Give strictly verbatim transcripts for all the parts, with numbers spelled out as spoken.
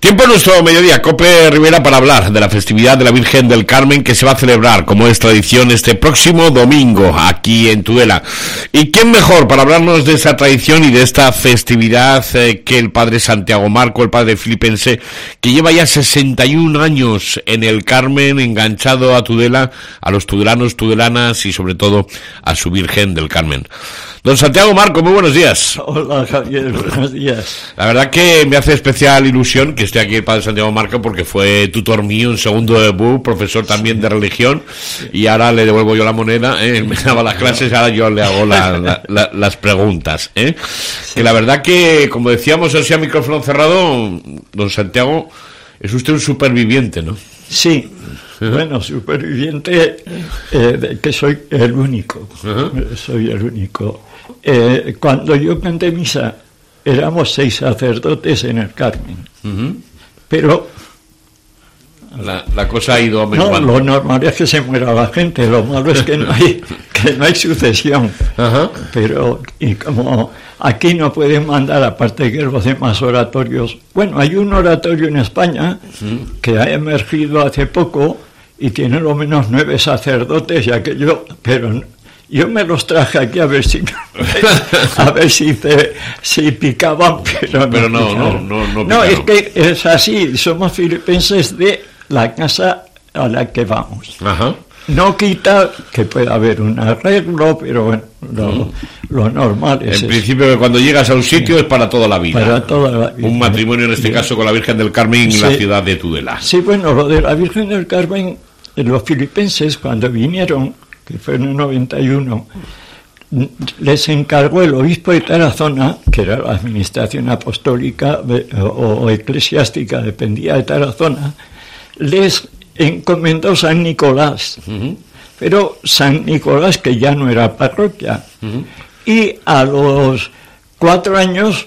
Tiempo en nuestro mediodía, Cope Rivera, para hablar de la festividad de la Virgen del Carmen que se va a celebrar, como es tradición, este próximo domingo aquí en Tudela. ¿Y quién mejor para hablarnos de esta tradición y de esta festividad eh, que el padre Santiago Marco, el padre filipense, que lleva ya sesenta y un años en el Carmen, enganchado a Tudela, a los tudelanos, tudelanas y sobre todo a su Virgen del Carmen? Don Santiago Marco, muy buenos días. Hola Javier, buenos días. La verdad que me hace especial ilusión que esté aquí el padre Santiago Marco, porque fue tutor mío en segundo de B U, profesor también de religión, y ahora le devuelvo yo la moneda, ¿eh? Él me daba las clases, ahora yo le hago la, la, la, las preguntas, ¿eh? Sí. Que la verdad que, como decíamos así a micrófono cerrado, don Santiago, es usted un superviviente, ¿no? Sí. Uh-huh. Bueno, superviviente, eh, de que soy el único, uh-huh. soy el único. Eh, cuando yo canté misa, éramos seis sacerdotes en el Carmen, uh-huh. pero la, la cosa ha ido aumentando. No, lo normal es que se muera la gente, lo malo es que no hay que no hay sucesión. Uh-huh. Pero y como aquí no pueden mandar, aparte de que los demás oratorios, bueno, hay un oratorio en España uh-huh. que ha emergido hace poco y tiene lo menos nueve sacerdotes, ya que yo, pero yo me los traje aquí a ver si a ver si te, si picaban, pero, pero no, no, no, no, no, no, es que es así, somos filipenses de la casa a la que vamos. Ajá. No quita que pueda haber un arreglo, pero bueno, lo, mm. lo normal es en eso. principio que cuando llegas a un sitio sí. es para toda la vida. Para toda la vida. Un matrimonio en este sí. caso con la Virgen del Carmen en sí. la ciudad de Tudela. Sí, bueno, lo de la Virgen del Carmen, los filipenses cuando vinieron, que fue en el noventa y uno, les encargó el obispo de Tarazona, que era la administración apostólica o, o eclesiástica, dependía de Tarazona, les encomendó San Nicolás, uh-huh. pero San Nicolás, que ya no era parroquia, uh-huh. y a los cuatro años,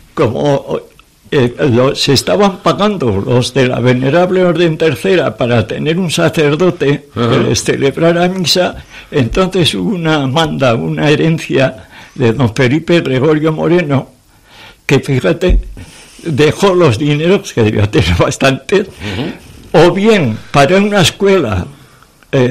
como eh, lo, se estaban pagando los de la Venerable Orden Tercera para tener un sacerdote uh-huh. que les celebrara misa, entonces hubo una manda, una herencia de don Felipe Gregorio Moreno, que fíjate, dejó los dineros, que debió tener bastantes, uh-huh. o bien para una escuela eh,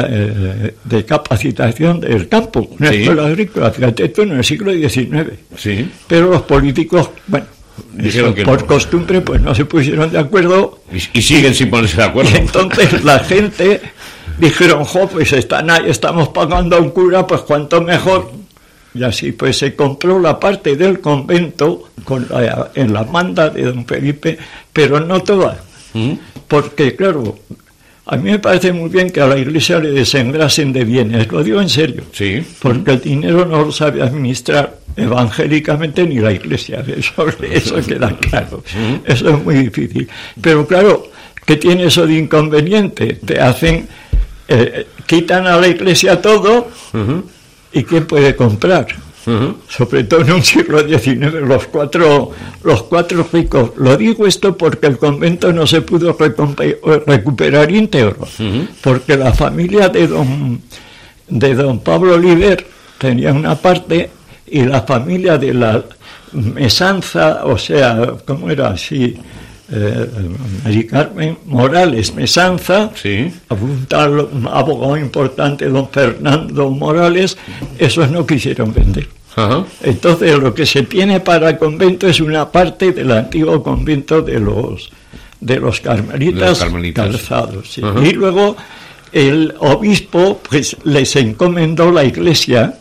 eh, de capacitación del campo, una sí. escuela agrícola, fíjate esto en el siglo diecinueve. Sí. Pero los políticos, bueno, eso, que por no. costumbre, pues no se pusieron de acuerdo. Y, y siguen sin ponerse de acuerdo. Y entonces la gente dijeron, jo, pues están ahí, estamos pagando a un cura, pues cuanto mejor. Y así pues se compró la parte del convento con la, en la manda de don Felipe, pero no toda. ¿Mm? Porque claro, a mí me parece muy bien que a la Iglesia le desengrasen de bienes, lo digo en serio, sí. porque el dinero no lo sabe administrar evangélicamente ni la Iglesia, eso, eso queda claro, eso es muy difícil, pero claro, ¿qué tiene eso de inconveniente? Te hacen, eh, quitan a la Iglesia todo, uh-huh. ¿y quién puede comprar? Uh-huh. Sobre todo en un siglo diecinueve, los cuatro, los cuatro ricos. Lo digo esto porque el convento no se pudo recompe- recuperar íntegro, uh-huh. porque la familia de don, de don Pablo Oliver tenía una parte y la familia de la Mesanza, o sea, ¿cómo era así? Eh, Mari Carmen Morales Mesanza, sí. un tal un abogado importante, don Fernando Morales, esos no quisieron vender. Uh-huh. Entonces lo que se tiene para el convento es una parte del antiguo convento de los de los carmelitas, de los carmelitas. Calzados, sí. Uh-huh. Y luego el obispo pues les encomendó la iglesia,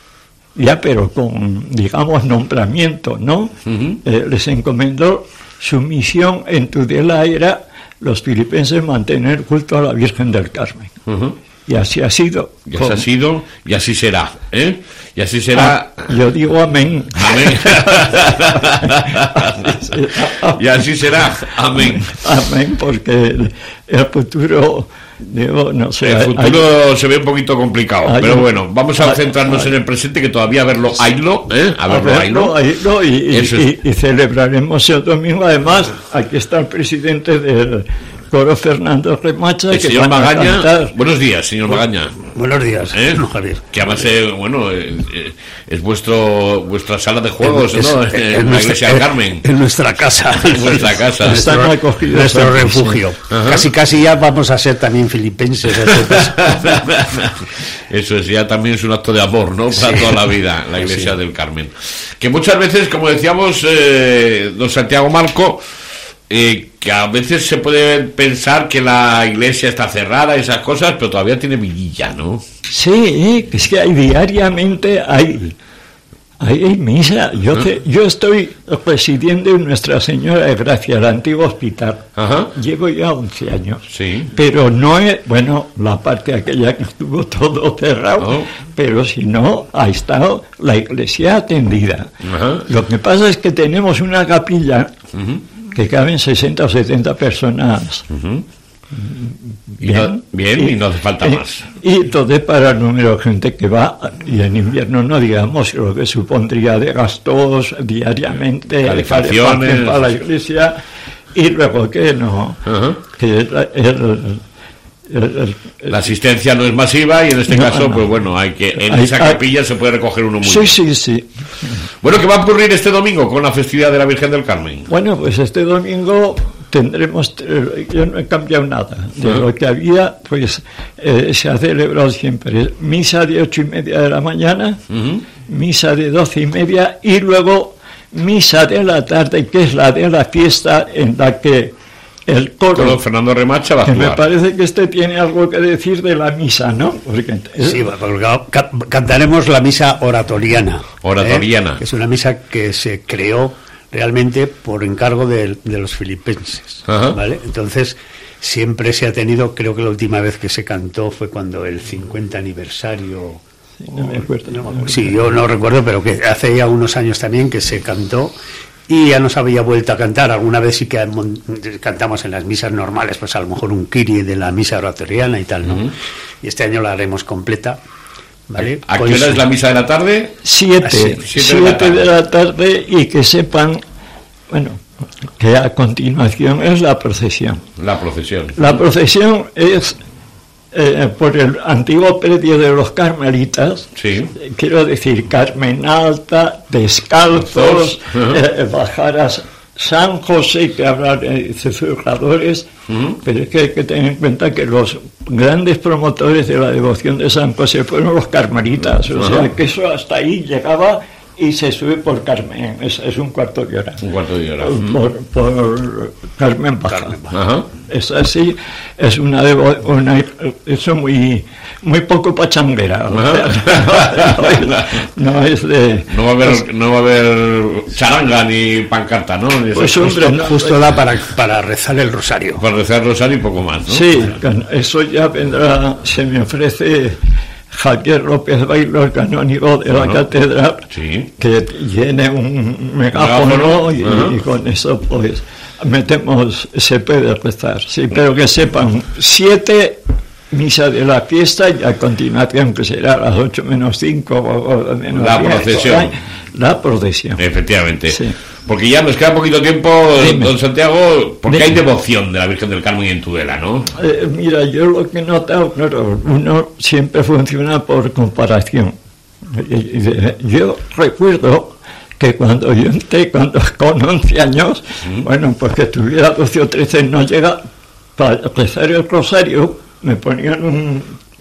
ya pero con, digamos, nombramiento, ¿no? Uh-huh. Eh, les encomendó su misión en Tudela era los filipenses mantener culto a la Virgen del Carmen. Uh-huh. Y así ha sido. Y así con... ha sido, y así será, ¿eh? Y así será. Ah, yo digo amén. Amén. así será. Y así será, amén. Amén, porque el, el futuro, digo, no sé. El futuro hay, se ve un poquito complicado, hay, pero bueno, vamos a hay, centrarnos hay, en el presente, que todavía verlo, haylo, ¿eh? A verlo, a verlo, haylo. Y, y, y, y celebraremos el domingo. Además, aquí está el presidente del coro Fernando Remacha. El que señor van a Magaña, cantar. buenos días, señor Magaña. Buenos días, ¿Eh? no, Javier. Que además, eh, bueno, eh, eh, es vuestro vuestra sala de juegos, Es- ¿no? es- en es la nuestra- iglesia del Carmen. En nuestra casa. En vuestra casa. Están Nuestro, acogidos nuestro aquí, refugio. sí. Ajá. Casi, casi ya vamos a ser también filipenses. Entonces, Eso es, ya también es un acto de amor, ¿no? Para Sí. toda la vida, la iglesia Sí. del Carmen. Que muchas veces, como decíamos, eh, don Santiago Marco, eh, que a veces se puede pensar que la iglesia está cerrada, esas cosas, pero todavía tiene vidilla, ¿no? Sí, es que hay diariamente hay, hay, hay misa. Yo, te- yo estoy residiendo en Nuestra Señora de Gracia, el antiguo hospital. Ajá. Llevo ya once años. Sí. Pero no es, bueno, la parte aquella que estuvo todo cerrado, Oh. pero si no, ha estado la iglesia atendida. Ajá. Lo que pasa es que tenemos una capilla Ujú, que caben sesenta o setenta personas. ujú. Y no- bien, y no hace falta y- más. Y entonces para el número de gente que va, y en invierno no digamos lo que supondría de gastos diariamente, Calefacciones. calefacción para la iglesia, y luego que no, Ajá. que el, el- el- el- La asistencia no es masiva y en este No, caso, no. pues bueno, hay que en Hay- esa hay- capilla se puede recoger uno muy sí, bien. sí, sí. Bueno, ¿qué va a ocurrir este domingo con la festividad de la Virgen del Carmen? Bueno, pues este domingo tendremos, eh, yo no he cambiado nada de Ajá. lo que había, pues eh, se ha celebrado siempre misa de ocho y media de la mañana, Ujú. misa de doce y media y luego misa de la tarde, que es la de la fiesta en la que el coro, Con Fernando Remacha va a que me jugar. parece que este tiene algo que decir de la misa, ¿no? Porque sí, porque ca- cantaremos la misa oratoriana. Oratoriana. ¿eh? Que es una misa que se creó realmente por encargo de, de los filipenses. Ajá. ¿Vale? Entonces, siempre se ha tenido, creo que la última vez que se cantó fue cuando el cincuenta aniversario. no me acuerdo. No me acuerdo. Sí, yo no recuerdo, pero que hace ya unos años también que se cantó y ya nos había vuelto a cantar. Alguna vez sí que mon- cantamos en las misas normales, pues a lo mejor un Kyrie de la misa oratoriana y tal, ¿no? Ujú. Y este año la haremos completa, ¿vale? ¿A qué Pues, hora es la misa de la tarde? Siete, Así, siete de la siete de la tarde y que sepan, bueno, que a continuación es la procesión. La procesión. La procesión es eh, por el antiguo predio de los carmelitas, Sí. eh, quiero decir, Carmen Alta, descalzos, Ujú. eh, bajar a San José, que habrá de susurradores, Ujú. pero es que hay que tener en cuenta que los grandes promotores de la devoción de San José fueron los carmelitas, o Ujú. sea que eso hasta ahí llegaba y se sube por Carmen, es, es un cuarto de hora. Un cuarto de hora. Por, por Carmen Baja. Carmen Ajá. Es así, es una, devo- una eso muy muy poco pachanguera. O sea, no, es, no es de No va a haber, no va a haber charanga ni pancarta, ¿no? Ni esas pues cosas. hombre, no, justo da para, para rezar el rosario. Para rezar el rosario y poco más, ¿no? sí, eso ya vendrá, se me ofrece Javier López Bailo, el canónigo de la Ajá. catedral, Sí. que llene un megáfono y, Ajá. y con eso pues metemos, se puede rezar, sí, pero que sepan, siete misa de la fiesta y a continuación que será a las ocho menos cinco o, o menos La diez, procesión. por ahí, la procesión. Efectivamente. Sí. Porque ya nos queda poquito tiempo, Dime. don Santiago, porque Dime. hay devoción de la Virgen del Carmen en Tudela, ¿no? Eh, mira, yo lo que he notado, claro, uno siempre funciona por comparación. Y- y- Yo recuerdo que cuando yo entré cuando, con once años, bueno, pues que tuviera doce o trece, no llega, para rezar el rosario, me ponían un-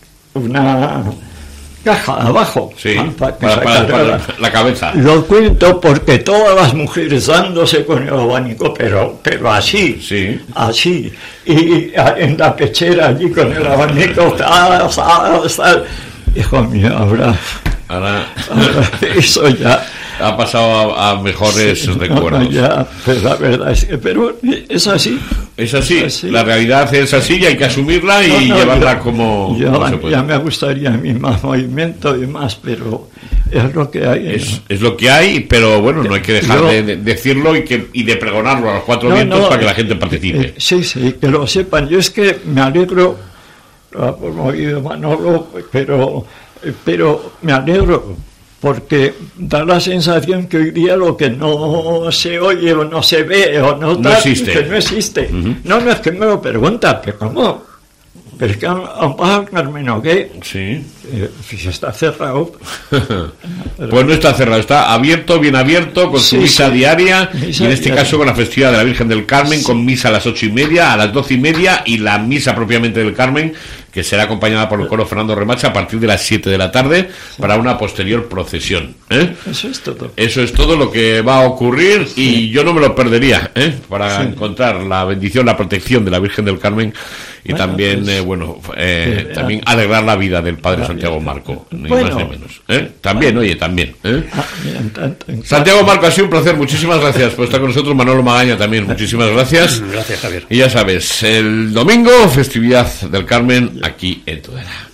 una caja abajo. Sí, ah, para que para, para- sacara. para la cabeza. Lo cuento porque todas las mujeres dándose con el abanico, pero, pero así, Sí. así, y a- en la pechera allí con el abanico, tal, tal, tal. Hijo mío, ahora, Ahora ahora eso ya, ha pasado a, a mejores no, no, recuerdos. ya, pero la verdad es que, pero es así. Es así, Así. la realidad es así y hay que asumirla y No, no, llevarla yo- como, yo- como se puede. ya me gustaría a mí más movimiento y más, pero es lo que hay. Es, ¿no? es lo que hay, pero bueno, no hay que dejar Yo- de, de decirlo y, que, y de pregonarlo a los cuatro No, vientos no, para que la eh, gente participe. eh, sí, sí, que lo sepan. Yo es que me alegro, lo ha promovido Manolo, pero, pero me alegro porque da la sensación que hoy día lo que no se oye o no se ve o no, no tal, existe. que no existe. Uh-huh. No, no, es que me lo pregunta, pero ¿cómo? Pero es que a un Pajo Carmen o qué, sí. eh, si está cerrado. Pues no está cerrado, está abierto, bien abierto, con su sí, misa sí. diaria, Misa y en este diaria. caso con la festividad de la Virgen del Carmen, Sí. con misa a las ocho y media, a las doce y media, y la misa propiamente del Carmen, que será acompañada por el coro Fernando Remacha a partir de las siete de la tarde, para una posterior procesión. ¿eh? Eso es todo. Eso es todo lo que va a ocurrir, y yo no me lo perdería, ¿eh? para sí. encontrar la bendición, la protección de la Virgen del Carmen, y bueno, también, pues, eh, bueno, eh, sí, también alegrar la vida del Padre Santiago Marco, ni bueno, más ni menos. ¿eh? También, bueno. oye, también. ¿eh? Ah, bien, tanto, en Santiago Marco, ha sido un placer, muchísimas gracias por estar con nosotros. Manolo Magaña también, muchísimas gracias. Gracias, Javier. Y ya sabes, el domingo, festividad del Carmen aquí en Tudela.